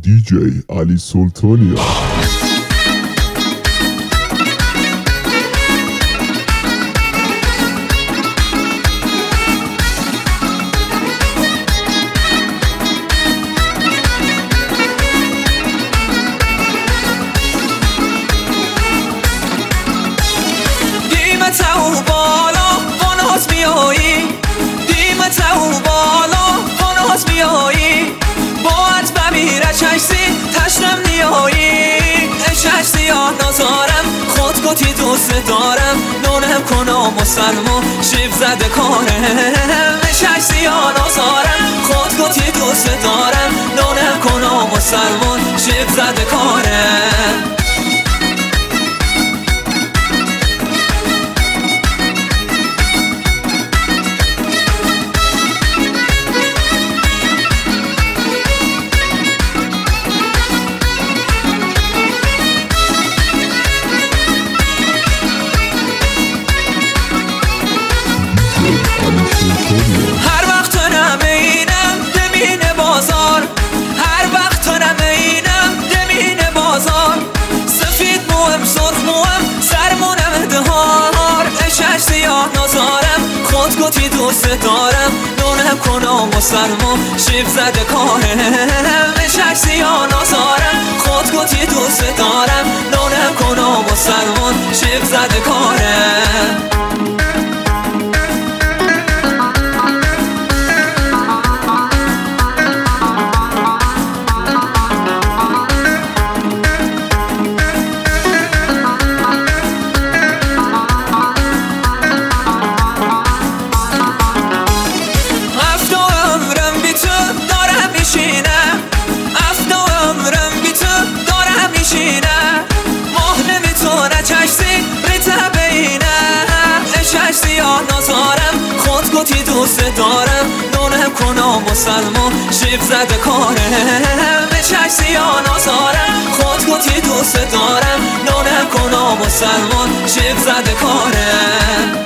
DJ Ali Sultania. دیمتو بالا قناز میایی دیمتو بالا قناز میایی باید بمیره چشتی تشنم نیایی چشتی ها نزارم خود گتی دوست دارم نونم کنم مسلمان شیب زده کارم چشتی ها نزارم خود گتی دوست دارم نونم کنم مسلمان شیب زده کارم هر وقت نمینم دمین بازار هر وقت نمینم دمین بازار سفید موهم سرخ موهم سرمونم دهار اشش سیاه نزارم خود گتی دوست دارم نونم کنم مسلمان شیب زده کارم اشش سیاه نزارم خود گتی دوست دارم نونم کنم مسلمان شیب زده کارم خود گتی دوست دارم نونم کنم مسلمان شیب زده کارم چشتی ها نزارم خود گتی دوست دارم نونم کنم مسلمان شیب زده کارم